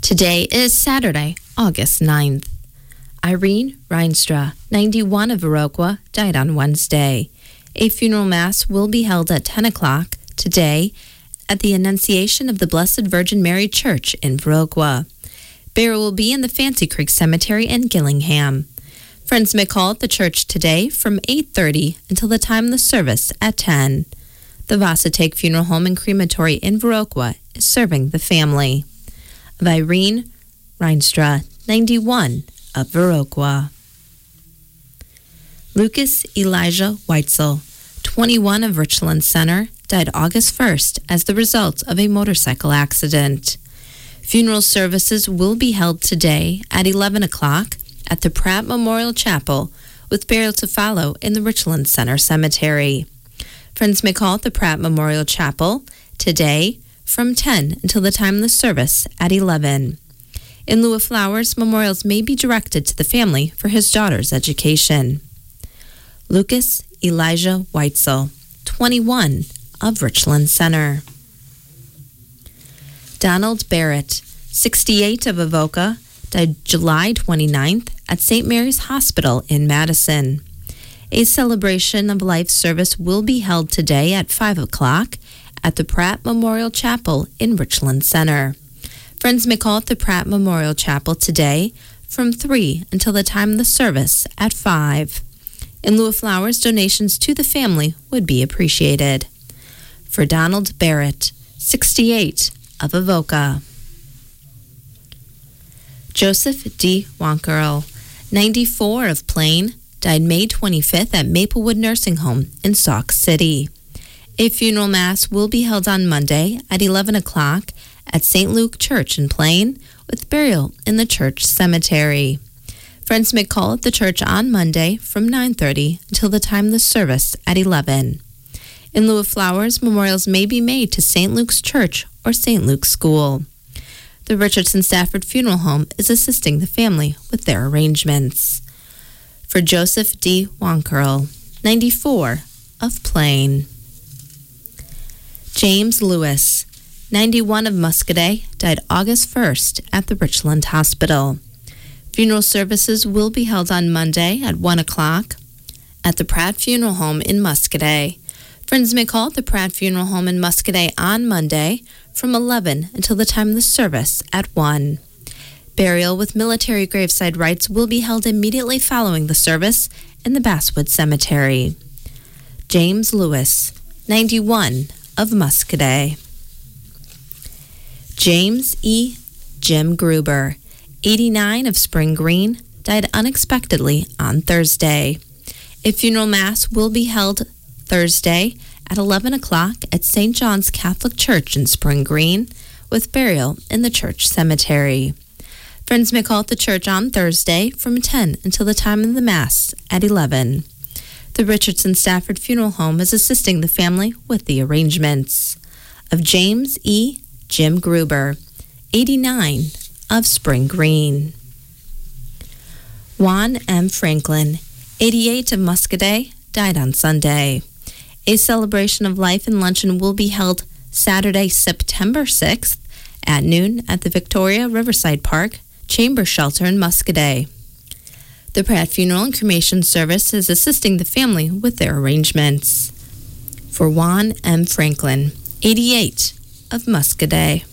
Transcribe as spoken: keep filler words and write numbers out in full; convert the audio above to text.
Today is Saturday, August ninth. Irene Reinstra, ninety-one, of Viroqua, died on Wednesday. A funeral mass will be held at ten o'clock today at the Annunciation of the Blessed Virgin Mary Church in Viroqua. Burial will be in the Fancy Creek Cemetery in Gillingham. Friends may call at the church today from eight thirty until the time of the service at ten. The Vasatake Funeral Home and Crematory in Viroqua is serving the family of Irene Reinstra, ninety-one, of Viroqua. Lucas Elijah Weitzel, twenty-one, of Richland Center, died August first as the result of a motorcycle accident. Funeral services will be held today at eleven o'clock at the Pratt Memorial Chapel, with burial to follow in the Richland Center Cemetery. Friends may call at the Pratt Memorial Chapel today from ten until the time of the service at eleven. In lieu of flowers, memorials may be directed to the family for his daughter's education. Lucas Elijah Weitzel, twenty-one, of Richland Center. Donald Barrett, sixty-eight, of Avoca, died July twenty-ninth at Saint Mary's Hospital in Madison. A celebration of life service will be held today at five o'clock at the Pratt Memorial Chapel in Richland Center. Friends may call at the Pratt Memorial Chapel today from three until the time of the service at five. In lieu of flowers, donations to the family would be appreciated. For Donald Barrett, sixty-eight, of Avoca. Joseph D. Wankerl, ninety-four, of Plain, died May twenty-fifth at Maplewood Nursing Home in Sauk City. A funeral mass will be held on Monday at eleven o'clock at Saint Luke Church in Plain, with burial in the church cemetery. Friends may call at the church on Monday from nine thirty until the time of the service at eleven. In lieu of flowers, memorials may be made to Saint Luke's Church or Saint Luke's School. The Richardson Stafford Funeral Home is assisting the family with their arrangements. For Joseph D. Wankerl, ninety-four, of Plain. James Lewis, ninety-one, of Muscadet, died August first at the Richland Hospital. Funeral services will be held on Monday at one o'clock at the Pratt Funeral Home in Muscadet. Friends may call at the Pratt Funeral Home in Muscadet on Monday from eleven until the time of the service at one. Burial with military graveside rites will be held immediately following the service in the Basswood Cemetery. James Lewis, ninety-one, of Muscadet. James E. Jim Gruber, eighty-nine, of Spring Green, died unexpectedly on Thursday. A funeral mass will be held Thursday at eleven o'clock at Saint John's Catholic Church in Spring Green, with burial in the church cemetery. Friends may call at the church on Thursday from ten until the time of the Mass at eleven. The Richardson Stafford Funeral Home is assisting the family with the arrangements. Of James E. Jim Gruber, eighty-nine, of Spring Green. Juan M. Franklin, eighty-eight, of Muscadet, died on Sunday. A celebration of life and luncheon will be held Saturday, September sixth at noon at the Victoria Riverside Park Chamber Shelter in Muscadet. The Pratt Funeral and Cremation Service is assisting the family with their arrangements. For Juan M. Franklin, eighty-eight, of Muscadet.